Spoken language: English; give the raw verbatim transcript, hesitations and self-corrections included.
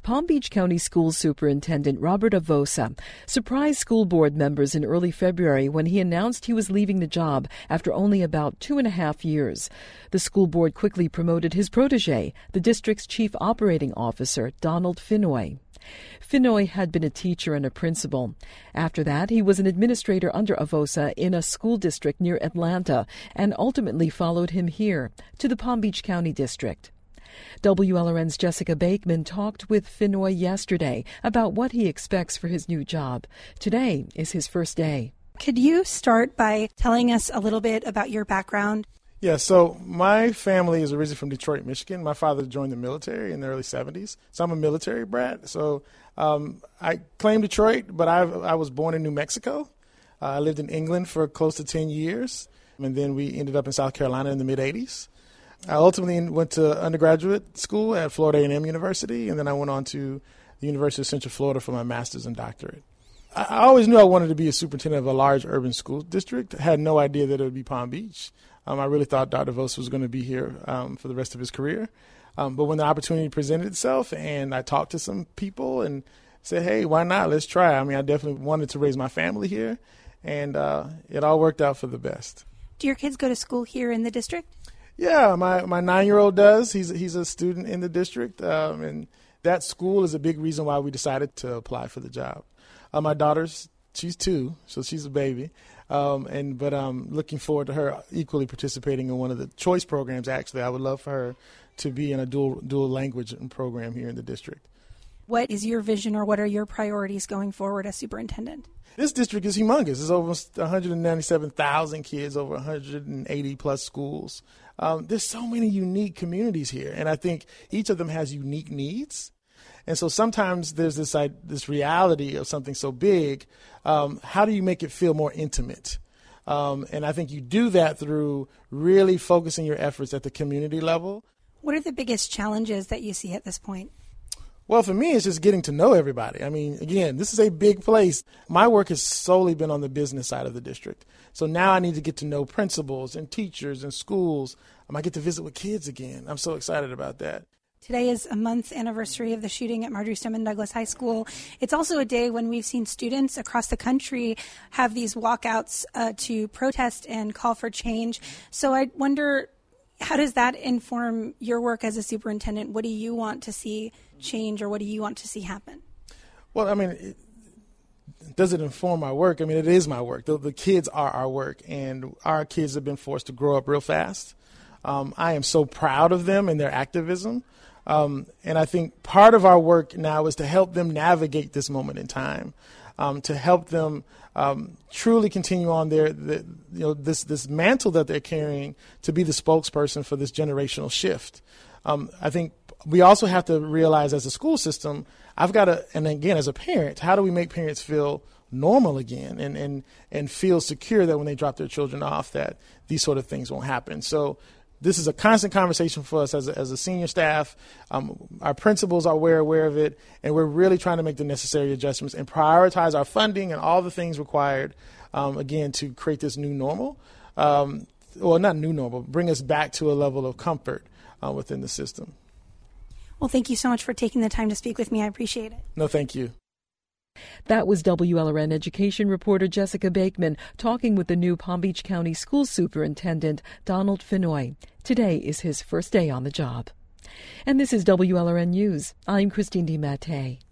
Palm Beach County School Superintendent Robert Avosa surprised school board members in early February when he announced he was leaving the job after only about two and a half years. The school board quickly promoted his protege, the district's chief operating officer, Donald Finoy. Finoy had been a teacher and a principal. After that, he was an administrator under Avosa in a school district near Atlanta and ultimately followed him here to the Palm Beach County District. W L R N's Jessica Bakeman talked with Finoy yesterday about what he expects for his new job. Today is his first day. Could you start by telling us a little bit about your background? Yeah, so my family is originally from Detroit, Michigan. My father joined the military in the early seventies, so I'm a military brat. So um, I claim Detroit, but I I was born in New Mexico. Uh, I lived in England for close to ten years, and then we ended up in South Carolina in the mid-eighties. I ultimately went to undergraduate school at Florida A and M University, and then I went on to the University of Central Florida for my master's and doctorate. I, I always knew I wanted to be a superintendent of a large urban school district. I had no idea that it would be Palm Beach. Um, I really thought Doctor Avosa was going to be here um, for the rest of his career. Um, but when the opportunity presented itself and I talked to some people and said, hey, why not? Let's try. I mean, I definitely wanted to raise my family here, and uh, it all worked out for the best. Do your kids go to school here in the district? Yeah, my, my nine-year-old does. He's, he's a student in the district, um, and that school is a big reason why we decided to apply for the job. Uh, my daughter's, she's two, so she's a baby. Um, and but I'm looking forward to her equally participating in one of the choice programs. Actually, I would love for her to be in a dual dual language program here in the district. What is your vision, or what are your priorities going forward as superintendent? This district is humongous. It's almost one hundred ninety-seven thousand kids, over one hundred eighty plus schools. Um, there's so many unique communities here, and I think each of them has unique needs. And so sometimes there's this uh, this reality of something so big. Um, how do you make it feel more intimate? Um, and I think you do that through really focusing your efforts at the community level. What are the biggest challenges that you see at this point? Well, for me, it's just getting to know everybody. I mean, again, this is a big place. My work has solely been on the business side of the district. So now I need to get to know principals and teachers and schools. I might get to visit with kids again. I'm so excited about that. Today is a month anniversary of the shooting at Marjory Stoneman Douglas High School. It's also a day when we've seen students across the country have these walkouts uh, to protest and call for change. So I wonder, how does that inform your work as a superintendent? What do you want to see change, or what do you want to see happen? Well, I mean, it, does it inform my work? I mean, it is my work. The, the kids are our work, and our kids have been forced to grow up real fast. Um, I am so proud of them and their activism. Um, and I think part of our work now is to help them navigate this moment in time, um, to help them um, truly continue on their, the, you know, this this mantle that they're carrying, to be the spokesperson for this generational shift. Um, I think we also have to realize, as a school system, I've got to, and again, as a parent, how do we make parents feel normal again and, and, and feel secure that when they drop their children off, that these sort of things won't happen? So this is a constant conversation for us as a, as a senior staff. Um, our principals are aware, aware of it, and we're really trying to make the necessary adjustments and prioritize our funding and all the things required, um, again, to create this new normal. Um, well, not new normal, bring us back to a level of comfort uh, within the system. Well, thank you so much for taking the time to speak with me. I appreciate it. No, thank you. That was W L R N education reporter Jessica Bakeman talking with the new Palm Beach County School Superintendent Donald Finoy. Today is his first day on the job. And this is W L R N News. I'm Christine DiMattei.